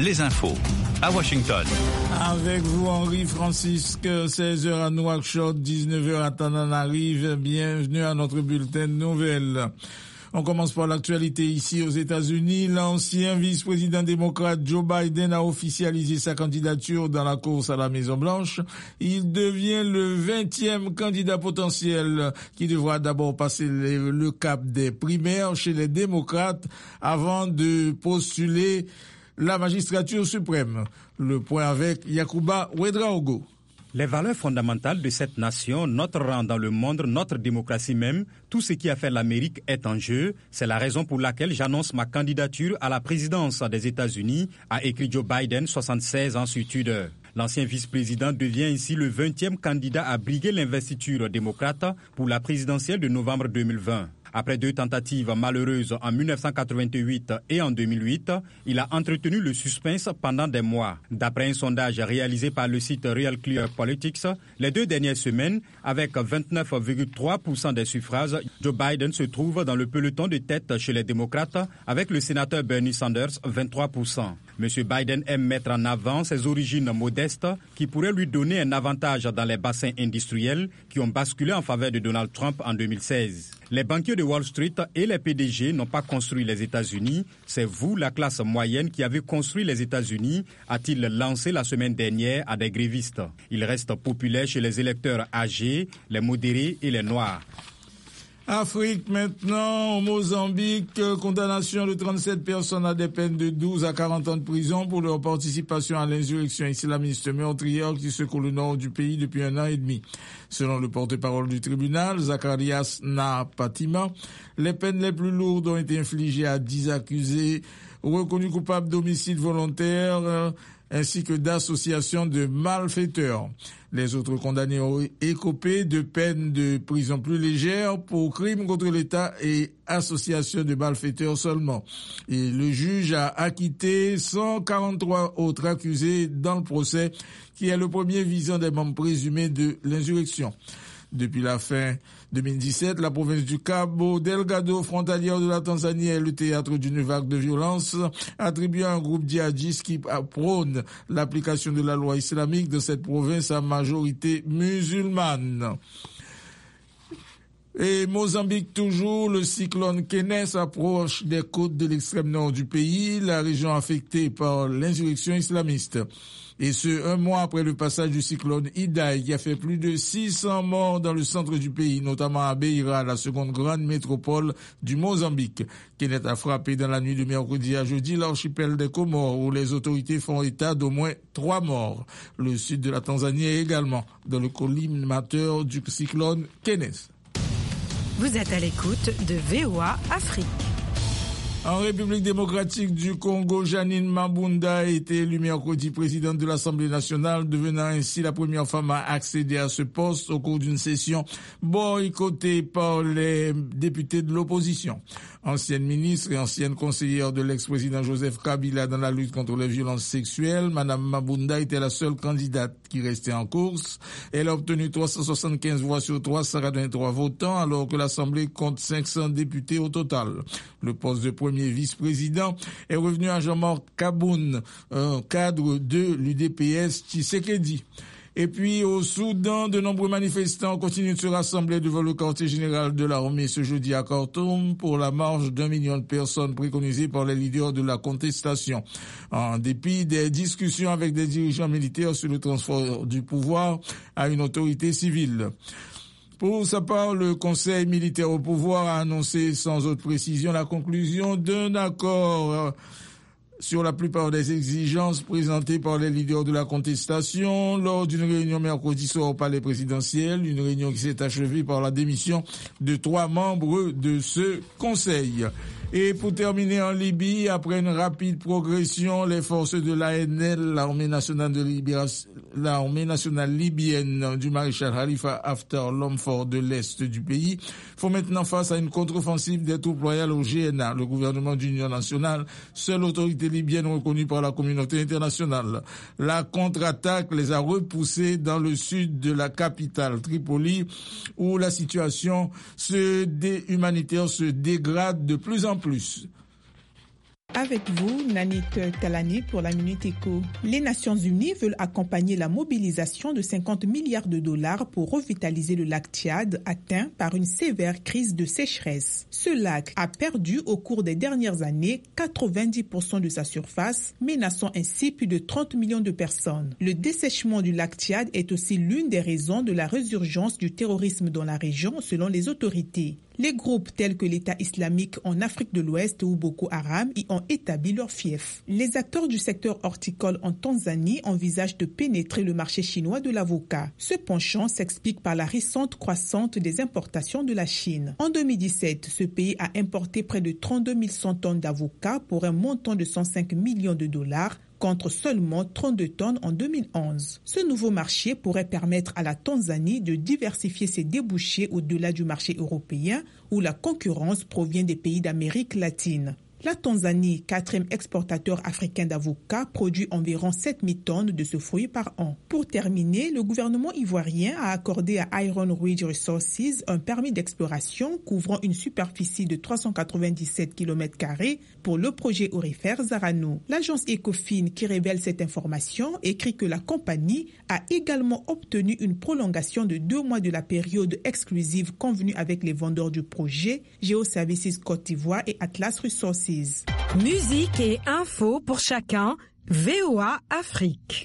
les infos à Washington. Avec vous, Henri Francisque, 16h à Nouakchott, 19h à Tananarive. Bienvenue à notre bulletin de nouvelles. On commence par l'actualité ici aux États-Unis. L'ancien vice-président démocrate Joe Biden a officialisé sa candidature dans la course à la Maison-Blanche. Il devient le 20e candidat potentiel qui devra d'abord passer le cap des primaires chez les démocrates avant de postuler la magistrature suprême. Le point avec Yacouba Ouedraogo. Les valeurs fondamentales de cette nation, notre rang dans le monde, notre démocratie même, tout ce qui a fait l'Amérique est en jeu. C'est la raison pour laquelle j'annonce ma candidature à la présidence des États-Unis, a écrit Joe Biden, 76 ans sur Twitter. L'ancien vice-président devient ainsi le 20e candidat à briguer l'investiture démocrate pour la présidentielle de novembre 2020. Après 2 tentatives malheureuses en 1988 et en 2008, il a entretenu le suspense pendant des mois. D'après un sondage réalisé par le site Real Clear Politics, les 2 dernières semaines, avec 29,3% des suffrages, Joe Biden se trouve dans le peloton de tête chez les démocrates, avec le sénateur Bernie Sanders, 23%. M. Biden aime mettre en avant ses origines modestes qui pourraient lui donner un avantage dans les bassins industriels qui ont basculé en faveur de Donald Trump en 2016. Les banquiers de Wall Street et les PDG n'ont pas construit les États-Unis. C'est vous, la classe moyenne, qui avez construit les États-Unis, a-t-il lancé la semaine dernière à des grévistes. Il reste populaire chez les électeurs âgés, les modérés et les noirs. Afrique maintenant, au Mozambique, condamnation de 37 personnes à des peines de 12 à 40 ans de prison pour leur participation à l'insurrection islamiste meurtrière qui secoue le nord du pays depuis 1 an et demi. Selon le porte-parole du tribunal, Zacharias Napatima, les peines les plus lourdes ont été infligées à 10 accusés reconnus coupables d'homicide volontaire ainsi que d'association de malfaiteurs. Les autres condamnés ont écopé de peines de prison plus légères pour crimes contre l'État et association de malfaiteurs seulement. Et le juge a acquitté 143 autres accusés dans le procès, qui est le premier visant des membres présumés de l'insurrection. Depuis la fin 2017, la province du Cabo Delgado, frontalière de la Tanzanie, est le théâtre d'une vague de violence attribuée à un groupe djihadiste qui prône l'application de la loi islamique de cette province à majorité musulmane. Et Mozambique toujours, le cyclone Kenes approche des côtes de l'extrême nord du pays, la région affectée par l'insurrection islamiste. Et ce, 1 mois après le passage du cyclone Idai, qui a fait plus de 600 morts dans le centre du pays, notamment à Beira, la seconde grande métropole du Mozambique. Kenes a frappé dans la nuit de mercredi à jeudi l'archipel des Comores, où les autorités font état d'au moins 3 morts. Le sud de la Tanzanie est également dans le collimateur du cyclone Kenes. Vous êtes à l'écoute de VOA Afrique. En République démocratique du Congo, Janine Mabunda a été élue mercredi présidente de l'Assemblée nationale, devenant ainsi la première femme à accéder à ce poste au cours d'une session boycottée par les députés de l'opposition. Ancienne ministre et ancienne conseillère de l'ex-président Joseph Kabila dans la lutte contre les violences sexuelles, Madame Mabunda était la seule candidate qui restait en course. Elle a obtenu 375 voix sur 383 votants, alors que l'Assemblée compte 500 députés au total. Le poste de premier vice-président est revenu à Jean-Marc Kaboun, un cadre de l'UDPS Tshisekedi. Et puis au Soudan, de nombreux manifestants continuent de se rassembler devant le quartier général de l'armée ce jeudi à Khartoum pour la marche d'1 million de personnes préconisée par les leaders de la contestation. En dépit des discussions avec des dirigeants militaires sur le transfert du pouvoir à une autorité civile. Pour sa part, le Conseil militaire au pouvoir a annoncé sans autre précision la conclusion d'un accord sur la plupart des exigences présentées par les leaders de la contestation lors d'une réunion mercredi soir au palais présidentiel, une réunion qui s'est achevée par la démission de 3 membres de ce conseil. Et pour terminer en Libye, après une rapide progression, les forces de l'ANL, l'armée nationale libyenne du maréchal Khalifa Haftar, l'homme fort de l'Est du pays, font maintenant face à une contre-offensive des troupes royales au GNA, le gouvernement d'union nationale, seule autorité libyenne reconnue par la communauté internationale. La contre-attaque les a repoussés dans le sud de la capitale, Tripoli, où la situation humanitaire se dégrade de plus en plus. Avec vous, Nanit Talani pour la Minute Éco. Les Nations Unies veulent accompagner la mobilisation de 50 milliards de dollars pour revitaliser le lac Tchad atteint par une sévère crise de sécheresse. Ce lac a perdu au cours des dernières années 90% de sa surface, menaçant ainsi plus de 30 millions de personnes. Le dessèchement du lac Tchad est aussi l'une des raisons de la résurgence du terrorisme dans la région selon les autorités. Les groupes tels que l'État islamique en Afrique de l'Ouest ou Boko Haram y ont établi leur fief. Les acteurs du secteur horticole en Tanzanie envisagent de pénétrer le marché chinois de l'avocat. Ce penchant s'explique par la récente croissance des importations de la Chine. En 2017, ce pays a importé près de 32 100 tonnes d'avocats pour un montant de 105 millions de dollars, contre seulement 32 tonnes en 2011. Ce nouveau marché pourrait permettre à la Tanzanie de diversifier ses débouchés au-delà du marché européen où la concurrence provient des pays d'Amérique latine. La Tanzanie, 4e exportateur africain d'avocats, produit environ 7 000 tonnes de ce fruit par an. Pour terminer, le gouvernement ivoirien a accordé à Iron Ridge Resources un permis d'exploration couvrant une superficie de 397 km² pour le projet aurifère Zarano. L'agence Ecofin qui révèle cette information écrit que la compagnie a également obtenu une prolongation de 2 mois de la période exclusive convenue avec les vendeurs du projet, Geoservices Côte d'Ivoire et Atlas Resources. Musique et infos pour chacun, VOA Afrique.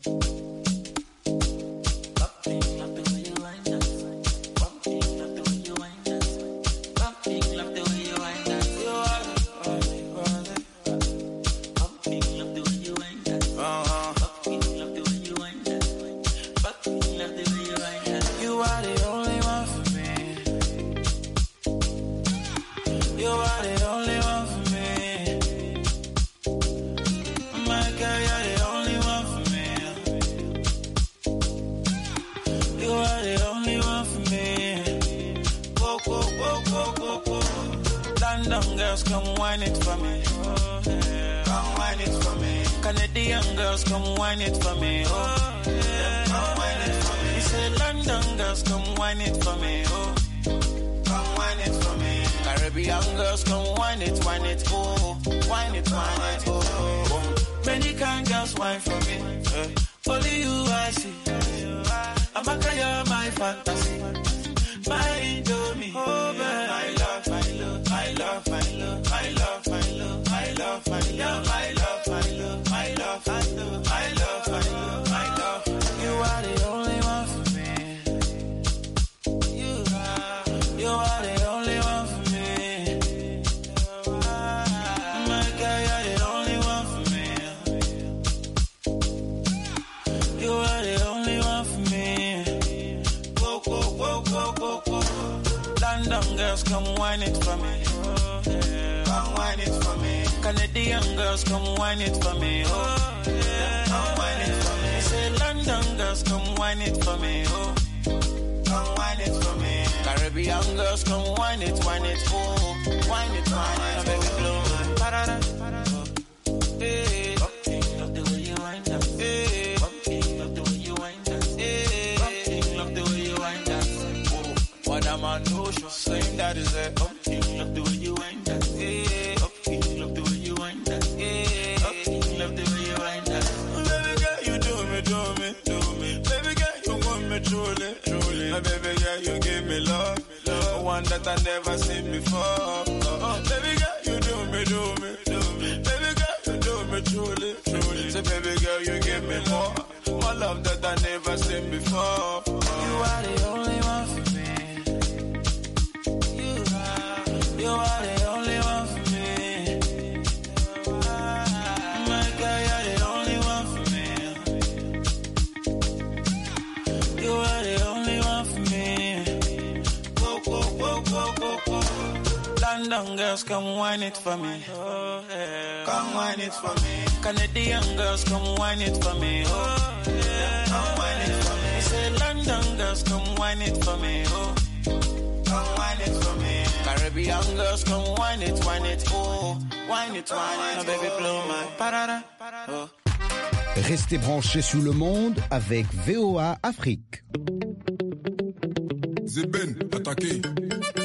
Come wine it for me. Oh, yeah. Come wine it for me. Canadian girls, come wine it for me. Oh, yeah. Come wine it for me. He said London girls, come wine it for me. Oh, come wine it for me. Caribbean girls, come wine it, oh, wine it, oh. Many kind girls wine for me. Only you I see. I'm a girl, my fantasy. My Indomie, oh man, I love, I love, I love, I love, I love, I love, I love, I love, I love, I love, I love, I love, I love, I love, I love. You are the only one for me. You are the only one for me. My girl, you're the only one for me. You are the only one for me. Whoa, whoa, whoa, whoa, whoa, whoa. London girls, come wine it for me. Oh, yeah. Come wine it for me. Canadian girls, come wine it for me. Oh, yeah. Come wine it for me. Say London girls, come wine it for me. Oh, come wine it for me. Caribbean girls, come wine it, oh, wine it, oh, baby, blow my parada. Hey, love the way you wind up. Hey, love the way you wind up. Hey, love the way you wind up. What am I no show? Same that is it. Love the way you wind up. Hey, love the way you wind up. Hey, love the way you wind up. Baby girl, you do me. Baby girl, you want me truly. My baby girl, you give me love. One that I never seen before. Baby girl, you do me. Baby girl, you do me truly. Say baby girl, you give me more love that I never seen before. You are the only one for me. You are the only one for me. My girl, you're the only one for me. You are the only one for me. Whoa, whoa, whoa, whoa, whoa, whoa. London girls, come wine it for me. Oh, yeah. Come wine it for me. Canadian girls, come wine it for me. Oh, yeah. Come wine it for me. Say London girls, come wine it for me. Oh, come wine it for me. Caribbean girls, come wine it, oh, wine it, oh, baby, blow my parada. Oh. Restez branchés sous le monde avec VOA Afrique. Zeben, attaqué.